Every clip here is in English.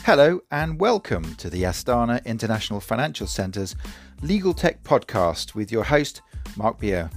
Hello and welcome to the Astana International Financial Centre's Legal Tech Podcast with your host, Mark Bier.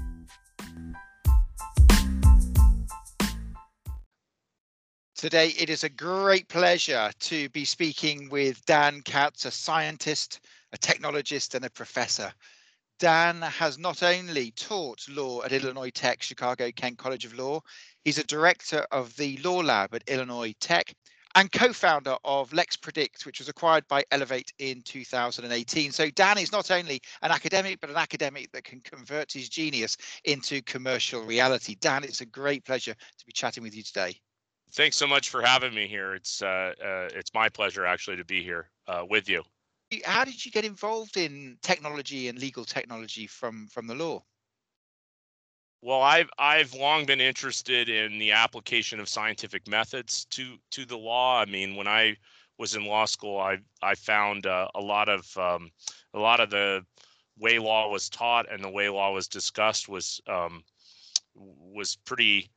Today it is a great pleasure to be speaking with Dan Katz, a scientist, a technologist and a professor. Dan has not only taught law at Illinois Tech, Chicago-Kent College of Law, he's a director of the Law Lab at Illinois Tech and co-founder of LexPredict, which was acquired by Elevate in 2018. So Dan is not only an academic, but an academic that can convert his genius into commercial reality. Dan, it's a great pleasure to be chatting with you today. Thanks so much for having me here. It's my pleasure actually to be here with you. How did you get involved in technology and legal technology from the law? Well, I've long been interested in the application of scientific methods to the law. I mean, when I was in law school, I found a lot of the way law was taught and the way law was discussed was pretty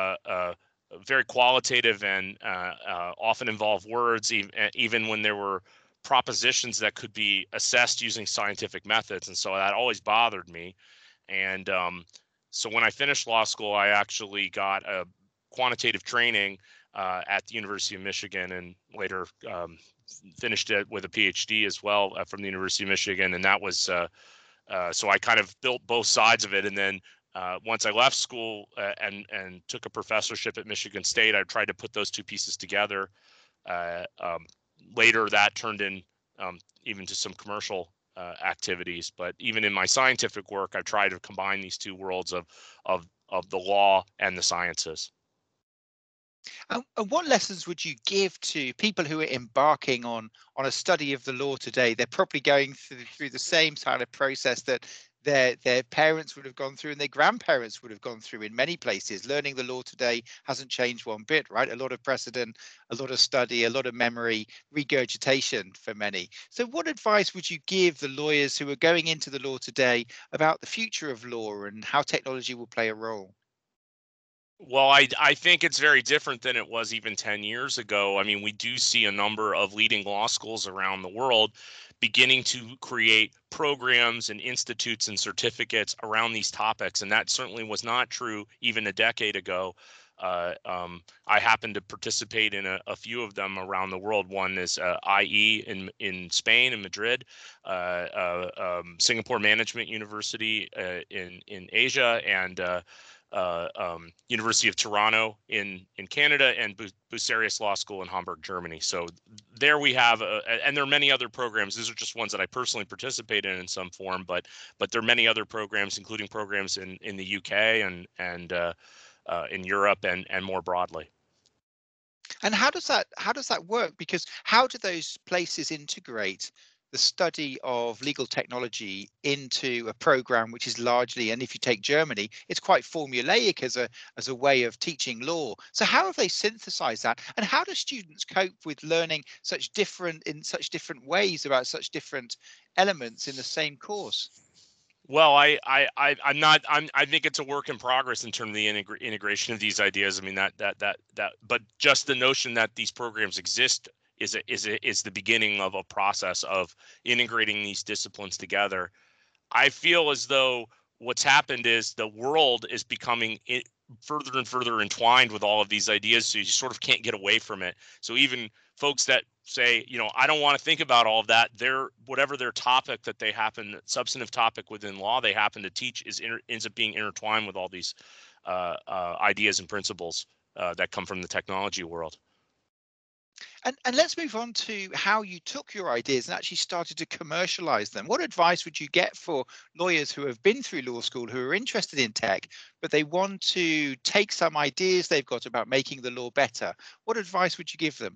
very qualitative and often involved words, even when there were propositions that could be assessed using scientific methods. And so that always bothered me. And so when I finished law school, I actually got a quantitative training at the University of Michigan, and later finished it with a PhD as well from the University of Michigan. And that was so I kind of built both sides of it. And then once I left school and took a professorship at Michigan State, I tried to put those two pieces together. Later, that turned in even to some commercial activities, but even in my scientific work, I try to combine these two worlds of the law and the sciences. And what lessons would you give to people who are embarking on a study of the law today? They're probably going through the same kind of process that their parents would have gone through and their grandparents would have gone through in many places. Learning the law today hasn't changed one bit, right? A lot of precedent, a lot of study, a lot of memory, regurgitation for many. So what advice would you give the lawyers who are going into the law today about the future of law and how technology will play a role? Well, I think it's very different than it was even 10 years ago. I mean, we do see a number of leading law schools around the world beginning to create programs and institutes and certificates around these topics. And that certainly was not true even a decade ago. I happen to participate in a few of them around the world. One is IE in Spain, in Madrid, Singapore Management University in Asia, and University of Toronto in Canada, and Bucerius Law School in Hamburg, Germany. So there we have, and there are many other programs. These are just ones that I personally participate in some form, but there are many other programs, including programs in the UK and in Europe and more broadly. And how does that work? Because how do those places integrate the study of legal technology into a program which is largely, and if you take Germany, it's quite formulaic as a way of teaching law. So how have they synthesized that? And how do students cope with learning such different ways about such different elements in the same course? Well, I think it's a work in progress in terms of the integration of these ideas. I mean, but just the notion that these programs exist is the beginning of a process of integrating these disciplines together. I feel as though what's happened is the world is becoming further and further entwined with all of these ideas, so you sort of can't get away from it. So even folks that say, I don't want to think about all of that, whatever their topic that they happen, substantive topic within law they happen to teach ends up being intertwined with all these ideas and principles that come from the technology world. And let's move on to how you took your ideas and actually started to commercialize them. What advice would you get for lawyers who have been through law school, who are interested in tech, but they want to take some ideas they've got about making the law better? What advice would you give them?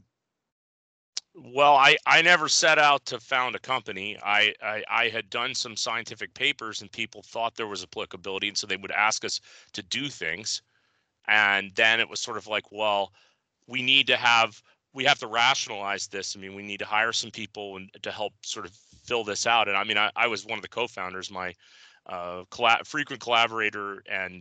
Well, I never set out to found a company. I had done some scientific papers and people thought there was applicability. And so they would ask us to do things. And then it was sort of like, well, we have to rationalize this. I mean, we need to hire some people to help sort of fill this out. And I mean, I was one of the co-founders, my frequent collaborator, and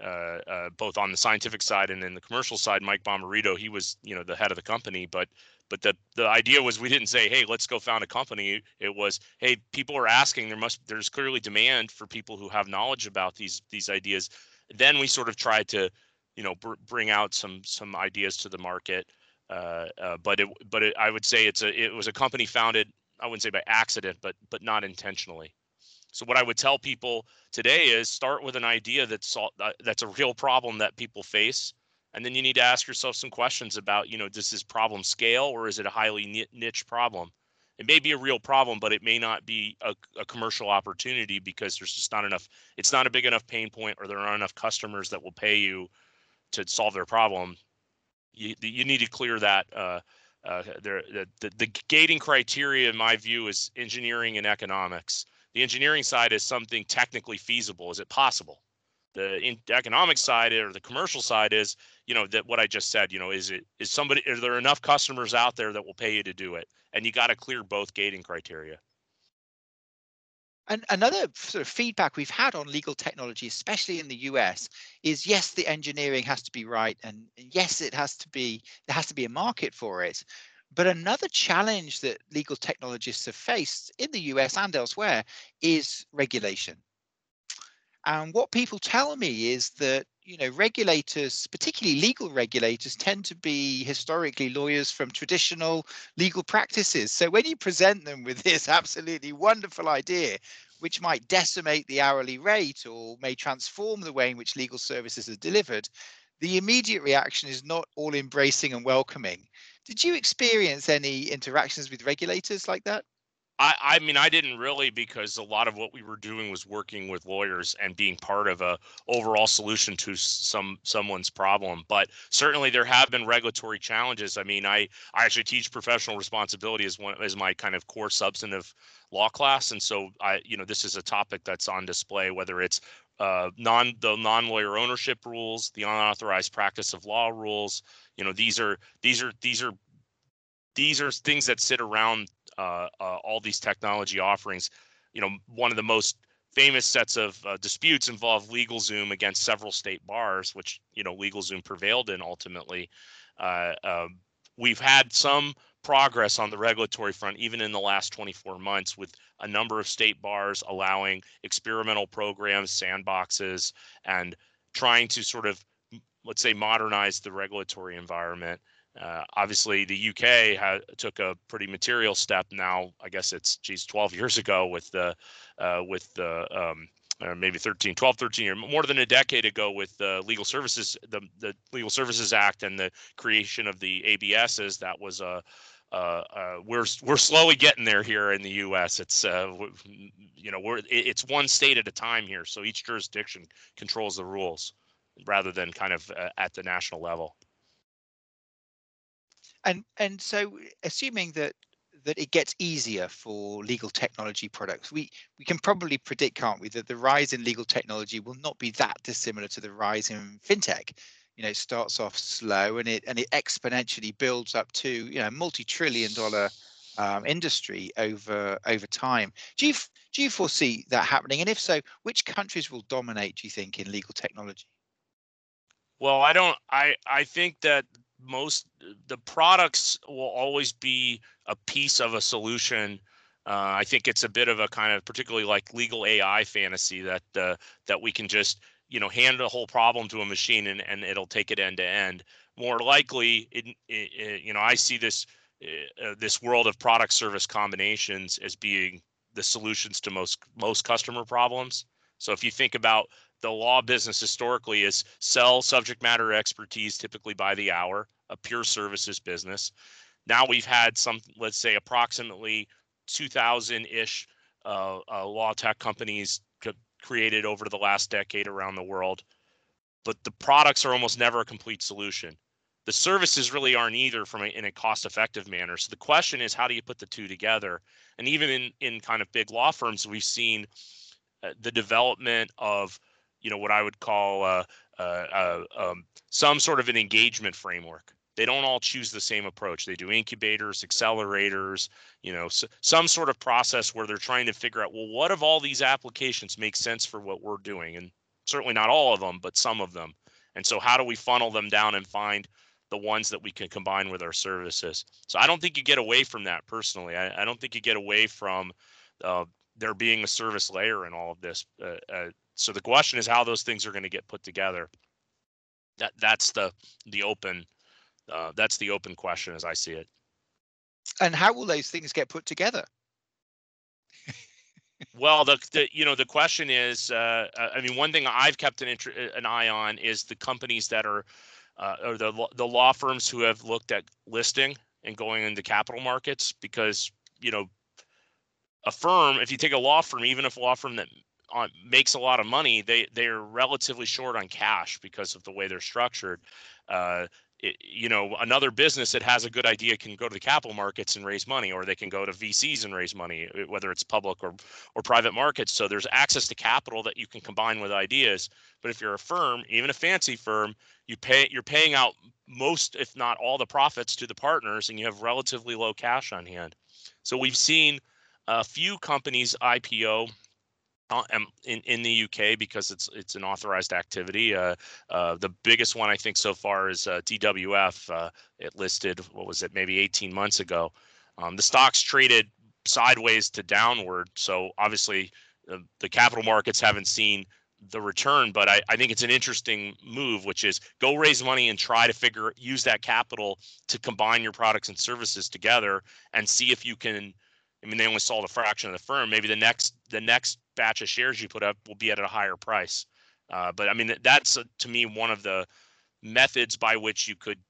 both on the scientific side and in the commercial side, Mike Bomarito, he was, the head of the company, but But the idea was, we didn't say, hey, let's go found a company. It was, hey, people are asking, there's clearly demand for people who have knowledge about these ideas. Then we sort of tried to, bring out some ideas to the market. But I would say it was a company founded, I wouldn't say by accident, but not intentionally. So what I would tell people today is, start with an idea that's a real problem that people face. And then you need to ask yourself some questions about, does this problem scale, or is it a highly niche problem? It may be a real problem, but it may not be a commercial opportunity, because there's just not enough, it's not a big enough pain point, or there aren't enough customers that will pay you to solve their problem. You need to clear that. The gating criteria, in my view, is engineering and economics. The engineering side is something technically feasible. Is it possible? The economic side, or the commercial side, is, that what I just said, are there enough customers out there that will pay you to do it? And you got to clear both gating criteria. And another sort of feedback we've had on legal technology, especially in the US, is yes, the engineering has to be right, and yes, there has to be a market for it. But another challenge that legal technologists have faced in the US and elsewhere is regulation. And what people tell me is that, regulators, particularly legal regulators, tend to be historically lawyers from traditional legal practices. So when you present them with this absolutely wonderful idea, which might decimate the hourly rate or may transform the way in which legal services are delivered, the immediate reaction is not all embracing and welcoming. Did you experience any interactions with regulators like that? I mean, I didn't really, because a lot of what we were doing was working with lawyers and being part of a overall solution to someone's problem. But certainly there have been regulatory challenges. I mean, I actually teach professional responsibility as my kind of core substantive law class, and so this is a topic that's on display, whether it's the non-lawyer ownership rules, the unauthorized practice of law rules. These are things that sit around all these technology offerings. One of the most famous sets of disputes involve LegalZoom against several state bars, which LegalZoom prevailed in ultimately. We've had some progress on the regulatory front, even in the last 24 months, with a number of state bars allowing experimental programs, sandboxes, and trying to sort of, let's say, modernize the regulatory environment. Obviously, the UK took a pretty material step now. I guess it's 12 years ago with the maybe 13 years, more than a decade ago, with the Legal Services, the Legal Services Act, and the creation of the ABSs. That was we're slowly getting there here in the U.S. It's it's one state at a time here, so each jurisdiction controls the rules rather than kind of at the national level. And so, assuming that it gets easier for legal technology products, we can probably predict, can't we, that the rise in legal technology will not be that dissimilar to the rise in fintech. It starts off slow, and it exponentially builds up to multi-trillion-dollar industry over time. Do you foresee that happening? And if so, which countries will dominate, do you think, in legal technology? Well, I think that the products will always be a piece of a solution. I think it's a bit of a kind of, particularly like legal AI fantasy, that we can just hand a whole problem to a machine and it'll take it end to end. More likely, I see this world of product service combinations as being the solutions to most customer problems. So if you think about the law business historically, is sell subject matter expertise, typically by the hour, a pure services business. Now we've had let's say approximately 2,000-ish law tech companies created over the last decade around the world, but the products are almost never a complete solution. The services really aren't either in a cost-effective manner. So the question is, how do you put the two together? And even in kind of big law firms, we've seen the development of what I would call some sort of an engagement framework. They don't all choose the same approach. They do incubators, accelerators, some sort of process where they're trying to figure out, well, what of all these applications make sense for what we're doing? And certainly not all of them, but some of them. And so how do we funnel them down and find the ones that we can combine with our services. So I don't think you get away from that personally. I don't think you get away from there being a service layer in all of this. So the question is how those things are going to get put together. That's the open question as I see it. And how will those things get put together? Well, the question is, I mean, one thing I've kept an eye on is the companies that are, or the law firms who have looked at listing and going into capital markets, because a firm, if you take a law firm, even if a law firm that makes a lot of money, they're relatively short on cash because of the way they're structured. Another business that has a good idea can go to the capital markets and raise money, or they can go to VCs and raise money, whether it's public or private markets. So there's access to capital that you can combine with ideas. But if you're a firm, even a fancy firm, you're paying out most, if not all, the profits to the partners, and you have relatively low cash on hand. So we've seen a few companies IPO in the UK because it's an authorized activity. The biggest one I think so far is DWF. It listed, what was it, maybe 18 months ago. The stock's traded sideways to downward, so obviously the capital markets haven't seen the return, but I think it's an interesting move, which is go raise money and try to use that capital to combine your products and services together and see if you can. I mean, they only sold a fraction of the firm. Maybe the next batch of shares you put up will be at a higher price. But I mean, that's to me one of the methods by which you could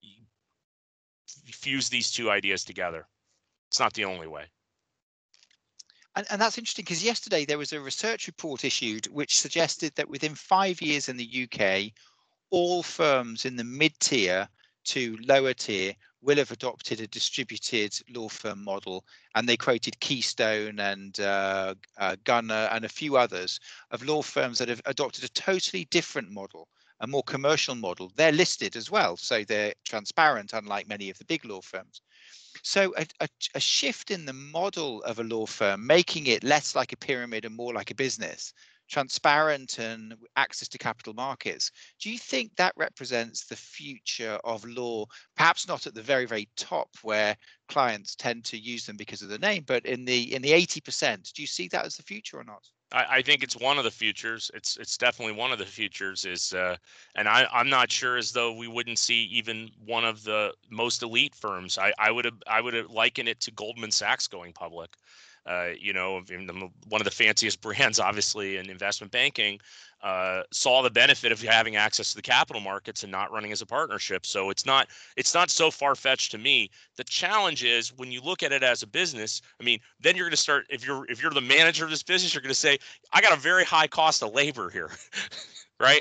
fuse these two ideas together. It's not the only way. And that's interesting, because yesterday there was a research report issued which suggested that within 5 years in the UK, all firms in the mid-tier to lower tier will have adopted a distributed law firm model. And they quoted Keystone and Gunner and a few others of law firms that have adopted a totally different model, a more commercial model. They're listed as well, so they're transparent, unlike many of the big law firms. So a shift in the model of a law firm, making it less like a pyramid and more like a business, transparent and access to capital markets. Do you think that represents the future of law? Perhaps not at the very, very top where clients tend to use them because of the name, but in the 80%, do you see that as the future or not? I think it's one of the futures. It's definitely one of the futures and I'm not sure as though we wouldn't see even one of the most elite firms. I would liken it to Goldman Sachs going public. One of the fanciest brands, obviously, in investment banking, saw the benefit of having access to the capital markets and not running as a partnership. So it's not so far-fetched to me. The challenge is when you look at it as a business. I mean, then you're going to start, if you're the manager of this business, you're going to say, I got a very high cost of labor here, right?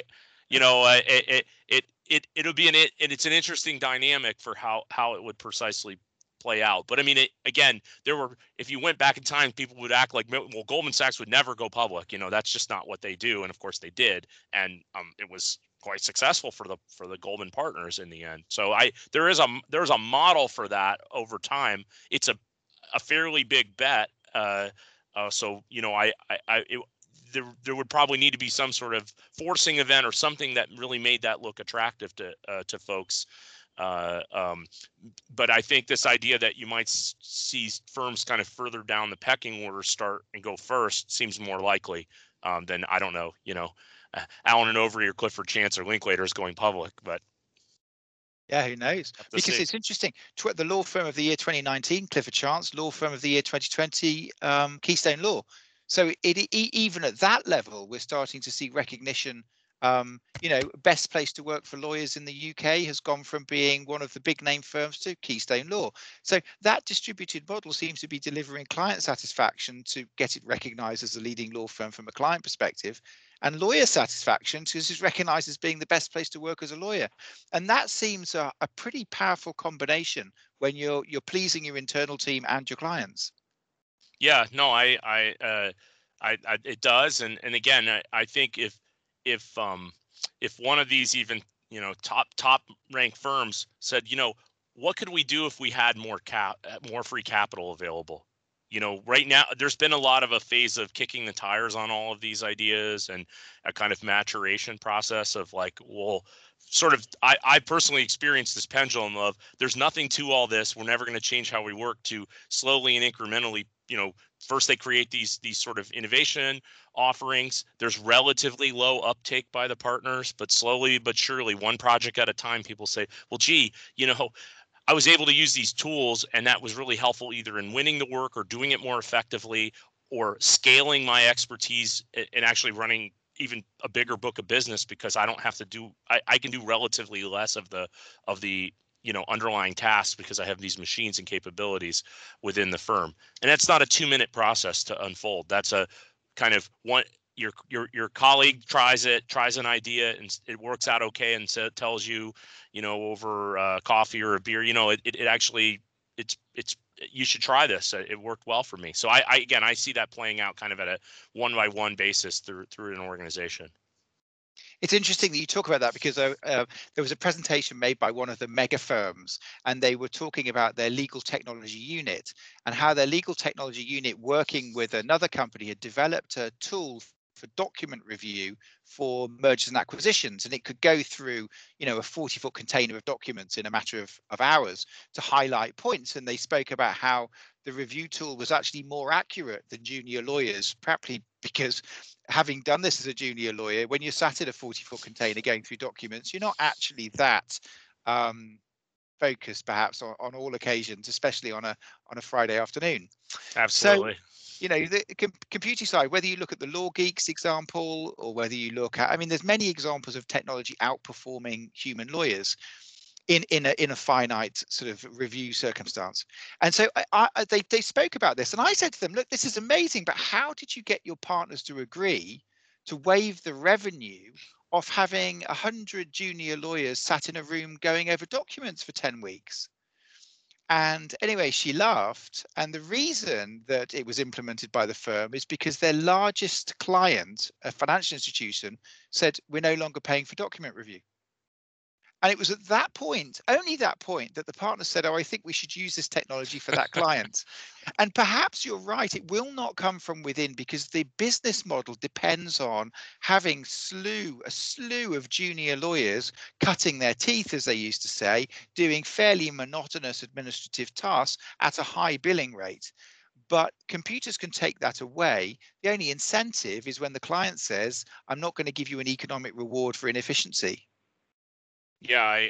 It'll be it's an interesting dynamic for how it would precisely play out. But I mean, again, if you went back in time, people would act like, well, Goldman Sachs would never go public. That's just not what they do. And of course they did. And it was quite successful for the Goldman partners in the end. So there is a model for that over time. It's a fairly big bet. So there would probably need to be some sort of forcing event or something that really made that look attractive to folks. But I think this idea that you might see firms kind of further down the pecking order start and go first seems more likely than, I don't know, Allen and Overy or Clifford Chance or Linklater is going public, but. Yeah, who knows? Because it's interesting. The law firm of the year 2019, Clifford Chance; law firm of the year 2020, Keystone Law. So even at that level, we're starting to see recognition. Best place to work for lawyers in the UK has gone from being one of the big name firms to Keystone Law. So that distributed model seems to be delivering client satisfaction to get it recognized as a leading law firm from a client perspective, and lawyer satisfaction because it's recognized as being the best place to work as a lawyer. And that seems a pretty powerful combination when you're pleasing your internal team and your clients. Yeah, no, it does. And again, I think if one of these even, top ranked firms said, what could we do if we had more free capital available? right now there's been a lot of a phase of kicking the tires on all of these ideas and a kind of maturation process of like, well, sort of, I personally experienced this pendulum of there's nothing to all this. We're never going to change how we work, to slowly and incrementally, first they create these sort of innovation offerings. There's relatively low uptake by the partners, but slowly but surely, one project at a time, people say, well, gee, I was able to use these tools, and that was really helpful either in winning the work or doing it more effectively or scaling my expertise and actually running even a bigger book of business, because I don't have to do, I can do relatively less of the underlying tasks because I have these machines and capabilities within the firm. And that's not a 2-minute process to unfold. That's a kind of one, your colleague tries an idea and it works out okay, and so it tells you, over coffee or a beer, it actually, it's you should try this. It worked well for me. So I see that playing out kind of at a one-by-one basis through an organization. It's interesting that you talk about that, because there was a presentation made by one of the mega firms, and they were talking about their legal technology unit and how their legal technology unit, working with another company, had developed a tool for document review for mergers and acquisitions, and it could go through a 40-foot container of documents in a matter of hours to highlight points. And they spoke about how the review tool was actually more accurate than junior lawyers, probably because, having done this as a junior lawyer, when you're sat in a 40-foot container going through documents, you're not actually that focused perhaps on all occasions, especially on a Friday afternoon. Absolutely. So, the computing side, whether you look at the Law Geeks example or whether you look at, there's many examples of technology outperforming human lawyers in a finite sort of review circumstance. And so they spoke about this, and I said to them, look, this is amazing, but how did you get your partners to agree to waive the revenue of having 100 junior lawyers sat in a room going over documents for 10 weeks? And anyway, she laughed. And the reason that it was implemented by the firm is because their largest client, a financial institution, said, we're no longer paying for document review. And it was at that point, only that point, that the partner said, oh, I think we should use this technology for that client. And perhaps you're right, it will not come from within, because the business model depends on having a slew of junior lawyers cutting their teeth, as they used to say, doing fairly monotonous administrative tasks at a high billing rate. But computers can take that away. The only incentive is when the client says, I'm not going to give you an economic reward for inefficiency. Yeah,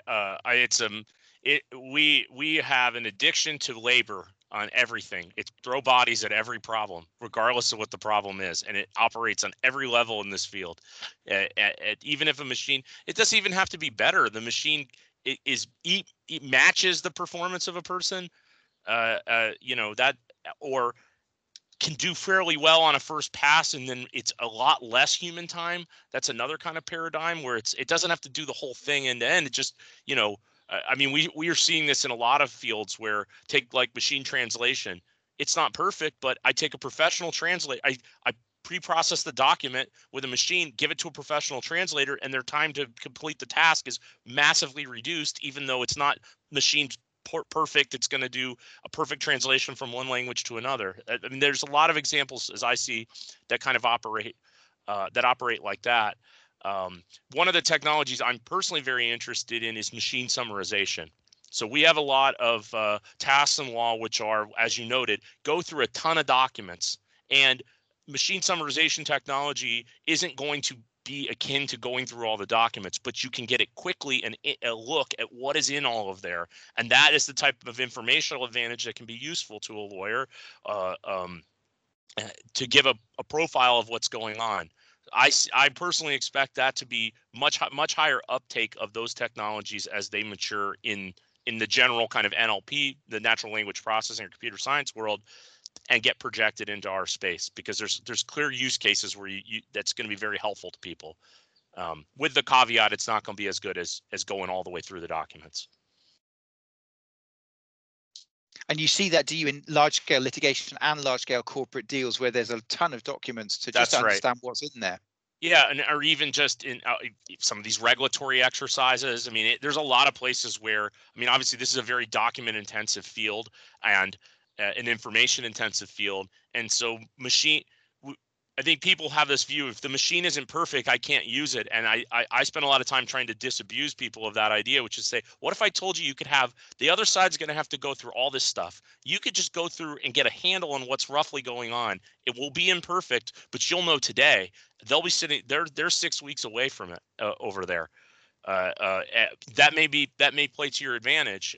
we have an addiction to labor on everything. It's throw bodies at every problem, regardless of what the problem is, and it operates on every level in this field. Even if a machine, it doesn't even have to be better. The machine it matches the performance of a person, that, or can do fairly well on a first pass, and then it's a lot less human time. That's another kind of paradigm where it doesn't have to do the whole thing end to end. It just, we are seeing this in a lot of fields where, take like machine translation. It's not perfect, but I take a professional translate. I pre-process the document with a machine, give it to a professional translator, and their time to complete the task is massively reduced, even though it's not machine perfect. It's going to do a perfect translation from one language to another. There's a lot of examples, as I see, that kind of operate like that. One of the technologies I'm personally very interested in is machine summarization. So we have a lot of tasks in law, which are, as you noted, go through a ton of documents, and machine summarization technology isn't going to be akin to going through all the documents, but you can get it quickly and a look at what is in all of there. And that is the type of informational advantage that can be useful to a lawyer to give a profile of what's going on. I personally expect that to be much higher uptake of those technologies as they mature in the general kind of NLP, the natural language processing or computer science world, and get projected into our space, because there's clear use cases where that's going to be very helpful to people. With the caveat, it's not going to be as good as going all the way through the documents. And you see that, do you, in large scale litigation and large scale corporate deals where there's a ton of documents to just understand what's in there? Yeah, or even just in some of these regulatory exercises. There's a lot of places where, obviously this is a very document intensive field, and an information intensive field. And so I think people have this view, if the machine isn't perfect, I can't use it. And I spend a lot of time trying to disabuse people of that idea, which is say, what if I told you could have, the other side's going to have to go through all this stuff. You could just go through and get a handle on what's roughly going on. It will be imperfect, but you'll know today. They'll be sitting, they're 6 weeks away from it over there. That may play to your advantage,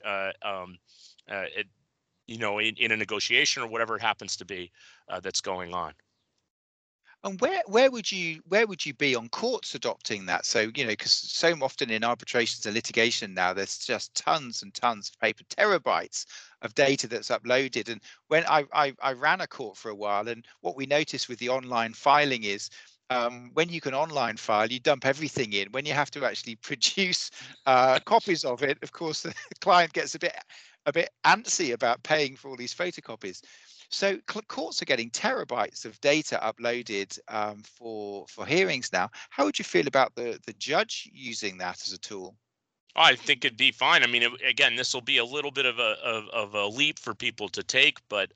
in a negotiation or whatever it happens to be that's going on. And where would you be on courts adopting that? So, because so often in arbitrations and litigation now, there's just tons and tons of paper, terabytes of data that's uploaded. And when I ran a court for a while, and what we noticed with the online filing is, when you can online file, you dump everything in. When you have to actually produce copies of it, of course, the client gets a bit antsy about paying for all these photocopies. So courts are getting terabytes of data uploaded for hearings now. How would you feel about the judge using that as a tool? I think it'd be fine. I mean, again, this will be a little bit of a leap for people to take, but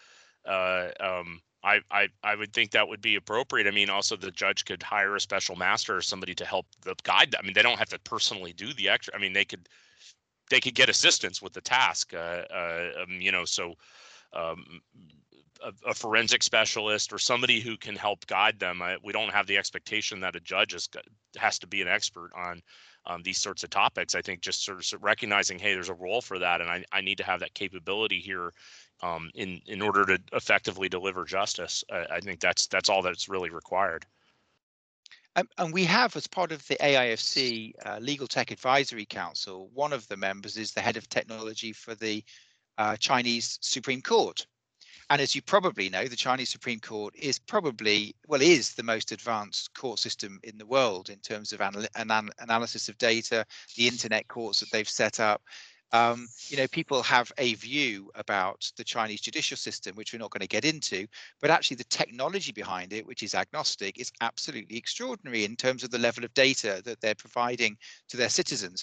I would think that would be appropriate. I mean, also the judge could hire a special master or somebody to help guide them. I mean, they don't have to personally do the extra. I mean, they could get assistance with the task. So a forensic specialist or somebody who can help guide them. We don't have the expectation that a judge has to be an expert on these sorts of topics. I think just sort of recognizing, hey, there's a role for that, and I need to have that capability here in order to effectively deliver justice. I think that's all that's really required. And we have, as part of the AIFC Legal Tech Advisory Council, one of the members is the head of technology for the Chinese Supreme Court. And as you probably know, the Chinese Supreme Court is the most advanced court system in the world in terms of analysis of data, the internet courts that they've set up. People have a view about the Chinese judicial system, which we're not going to get into, but actually the technology behind it, which is agnostic, is absolutely extraordinary in terms of the level of data that they're providing to their citizens.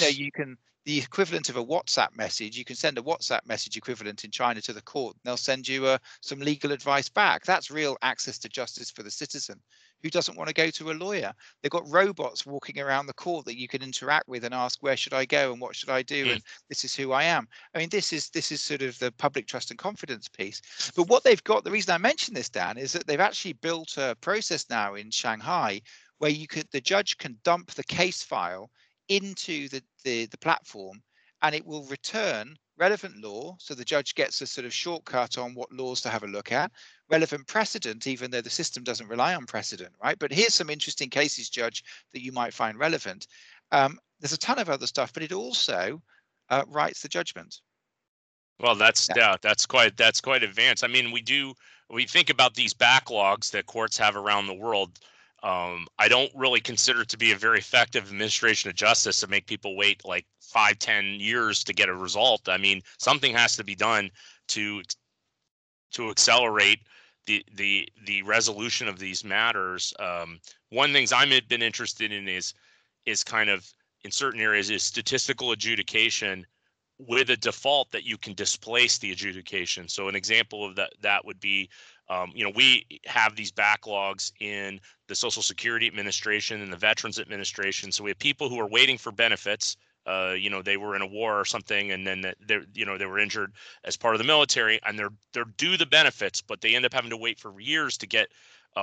The equivalent of a WhatsApp message, you can send a WhatsApp message equivalent in China to the court, and they'll send you some legal advice back. That's real access to justice for the citizen who doesn't want to go to a lawyer. They've got robots walking around the court that you can interact with and ask, where should I go and what should I do? And this is who I am. I mean, this is sort of the public trust and confidence piece. But what they've got, the reason I mention this, Dan, is that they've actually built a process now in Shanghai where the judge can dump the case file into the platform, and it will return relevant law. So the judge gets a sort of shortcut on what laws to have a look at, relevant precedent, even though the system doesn't rely on precedent, right? But here's some interesting cases, Judge, that you might find relevant. There's a ton of other stuff, but it also writes the judgment. Well, that's quite advanced. I mean, we think about these backlogs that courts have around the world. I don't really consider it to be a very effective administration of justice to make people wait like 5-10 years to get a result. I mean, something has to be done to accelerate the resolution of these matters. One things I've been interested in is kind of in certain areas is statistical adjudication with a default that you can displace the adjudication. So an example of that would be, we have these backlogs in the Social Security Administration and the Veterans Administration. So we have people who are waiting for benefits. They were in a war or something, and then they were injured as part of the military, and they're due the benefits, but they end up having to wait for years to get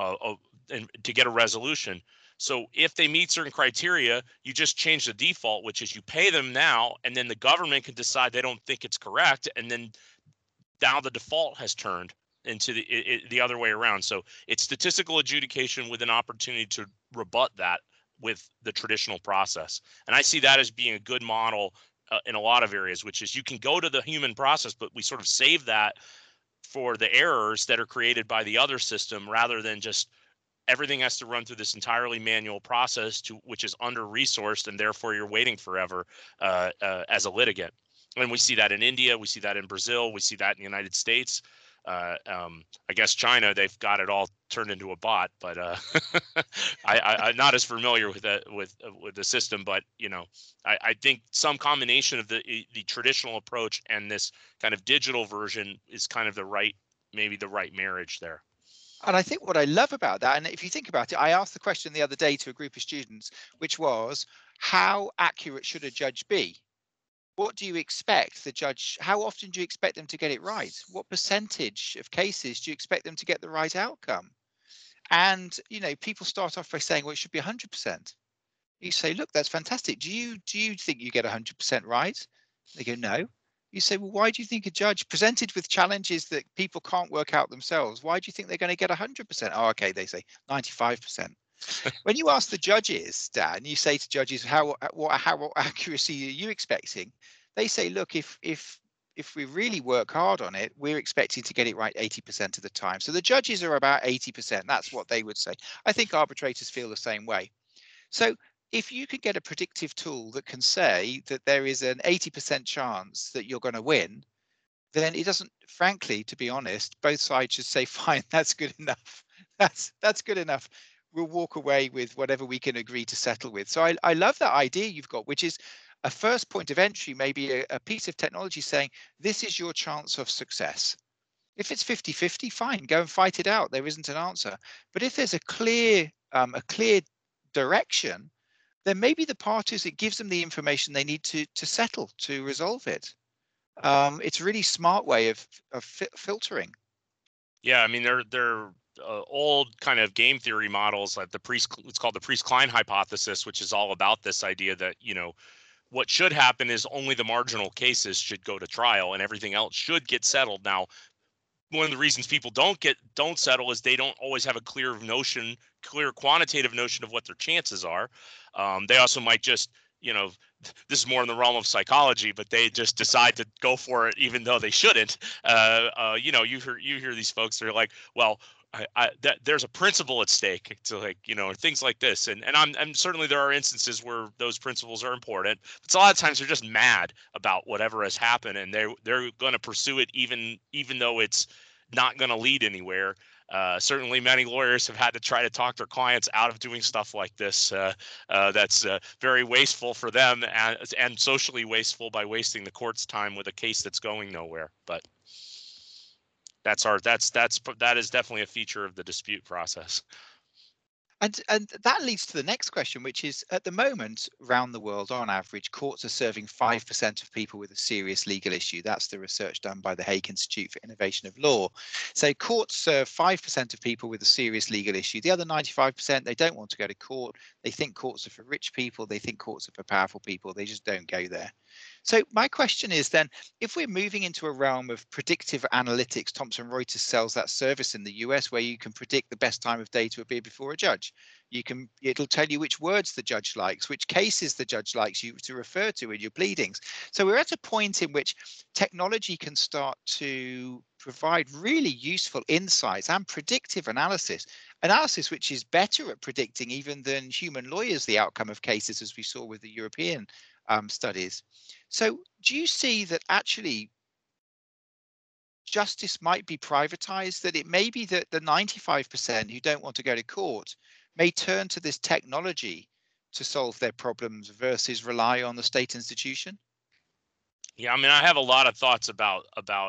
a resolution. So if they meet certain criteria, you just change the default, which is you pay them now, and then the government can decide they don't think it's correct, and then now the default has turned into the other way around. So it's statistical adjudication with an opportunity to rebut that with the traditional process. And I see that as being a good model in a lot of areas, which is you can go to the human process, but we sort of save that for the errors that are created by the other system, rather than just everything has to run through this entirely manual process which is under-resourced, and therefore you're waiting forever as a litigant. And we see that in India, we see that in Brazil, we see that in the United States. I guess China, they've got it all turned into a bot, but I'm not as familiar with that with the system. But I think some combination of the traditional approach and this kind of digital version is kind of maybe the right marriage there. And I think what I love about that, and if you think about it, I asked the question the other day to a group of students, which was, how accurate should a judge be? What do you expect the judge, how often do you expect them to get it right? What percentage of cases do you expect them to get the right outcome? And, people start off by saying, well, it should be 100%. You say, look, that's fantastic. Do you think you get 100% right? They go, no. You say, well, why do you think a judge presented with challenges that people can't work out themselves, why do you think they're going to get 100%? Oh, okay, they say 95%. When you ask the judges, Dan, you say to judges, how accuracy are you expecting? They say, look, if we really work hard on it, we're expecting to get it right 80% of the time. So the judges are about 80%. That's what they would say. I think arbitrators feel the same way. So if you could get a predictive tool that can say that there is an 80% chance that you're going to win, then it doesn't, frankly, to be honest, both sides should say, fine, that's good enough. That's good enough. We'll walk away with whatever we can agree to settle with. So I love that idea you've got, which is a first point of entry, maybe a piece of technology saying, this is your chance of success. If it's 50-50, fine, go and fight it out. There isn't an answer. But if there's a clear direction, then maybe the parties, it gives them the information they need to settle, to resolve it. It's a really smart way of filtering. Yeah, I mean, they're old kind of game theory models, like it's called the Priest-Klein hypothesis, which is all about this idea that what should happen is only the marginal cases should go to trial and everything else should get settled. Now, one of the reasons people don't settle is they don't always have a clear quantitative notion of what their chances are. They also might just, this is more in the realm of psychology, but they just decide to go for it even though they shouldn't. You hear these folks, they're like, well, there's a principle at stake, so things like this, and I'm certainly there are instances where those principles are important, but a lot of times they're just mad about whatever has happened, and they're going to pursue it even though it's not going to lead anywhere. Certainly, many lawyers have had to try to talk their clients out of doing stuff like this. That's very wasteful for them and socially wasteful by wasting the court's time with a case that's going nowhere. But that is definitely a feature of the dispute process. And that leads to the next question, which is, at the moment, around the world, on average, courts are serving 5% of people with a serious legal issue. That's the research done by the Hague Institute for Innovation of Law. So courts serve 5% of people with a serious legal issue. The other 95%, they don't want to go to court. They think courts are for rich people. They think courts are for powerful people. They just don't go there. So my question is then, if we're moving into a realm of predictive analytics, Thomson Reuters sells that service in the US where you can predict the best time of day to appear before a judge. It'll tell you which words the judge likes, which cases the judge likes you to refer to in your pleadings. So we're at a point in which technology can start to provide really useful insights and predictive analysis which is better at predicting even than human lawyers the outcome of cases, as we saw with the European studies. So do you see that actually justice might be privatized, that it may be that the 95% who don't want to go to court may turn to this technology to solve their problems versus rely on the state institution? Yeah, I mean, I have a lot of thoughts about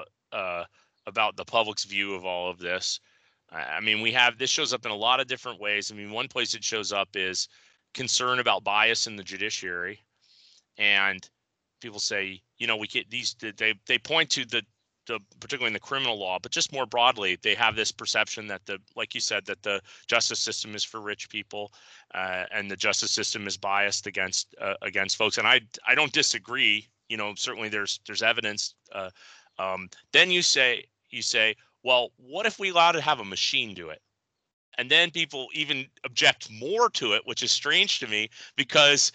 the public's view of all of this. I mean, this shows up in a lot of different ways. I mean, one place it shows up is concern about bias in the judiciary. And people say, we get they point to the particularly in the criminal law, but just more broadly, they have this perception that like you said, that the justice system is for rich people, and the justice system is biased against folks. And I don't disagree. Certainly there's evidence. Then you say, well, what if we allowed to have a machine do it? And then people even object more to it, which is strange to me, because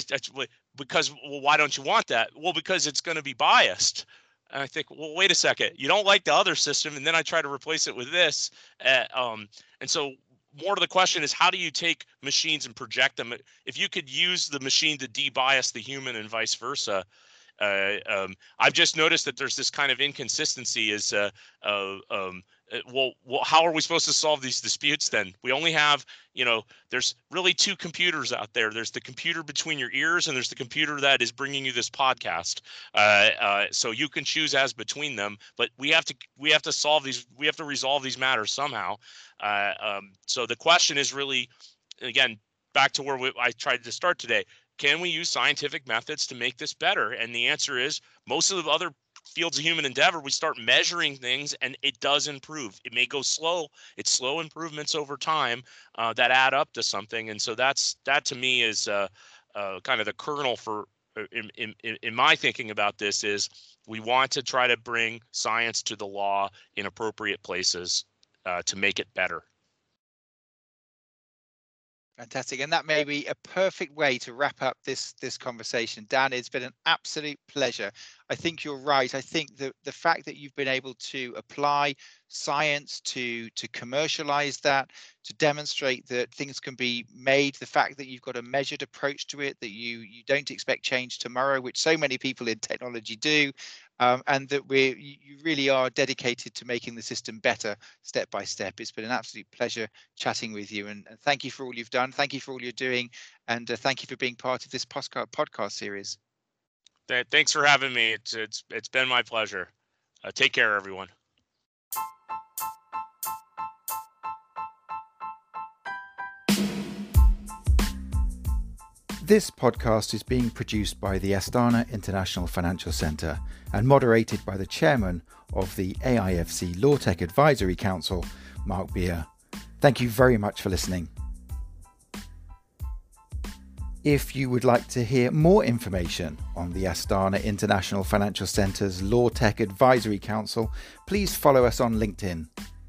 well, why don't you want that? Well, because it's going to be biased. And I think, well, wait a second, you don't like the other system, and then I try to replace it with this. And so more to the question is, how do you take machines and project them? If you could use the machine to de-bias the human and vice versa, I've just noticed that there's this kind of inconsistency. Well, how are we supposed to solve these disputes then? We only have, there's really two computers out there. There's the computer between your ears, and there's the computer that is bringing you this podcast. So you can choose as between them, but we have to solve these. We have to resolve these matters somehow. So the question is really, again, back to where I tried to start today. Can we use scientific methods to make this better? And the answer is most of the other fields of human endeavor, we start measuring things and it does improve. It may go slow. It's slow improvements over time that add up to something. And so that to me is kind of the kernel for in my thinking about this is we want to try to bring science to the law in appropriate places to make it better. Fantastic. And that may be a perfect way to wrap up this conversation. Dan, it's been an absolute pleasure. I think you're right. I think that the fact that you've been able to apply science to commercialize that, to demonstrate that things can be made, the fact that you've got a measured approach to it, that you don't expect change tomorrow, which so many people in technology do, and that you really are dedicated to making the system better step by step. It's been an absolute pleasure chatting with you, and thank you for all you've done. Thank you for all you're doing, and thank you for being part of this podcast series. Thanks for having me. It's been my pleasure. Take care, everyone. This podcast is being produced by the Astana International Financial Centre and moderated by the chairman of the AIFC Law Tech Advisory Council, Mark Beer. Thank you very much for listening. If you would like to hear more information on the Astana International Financial Centre's Law Tech Advisory Council, please follow us on LinkedIn.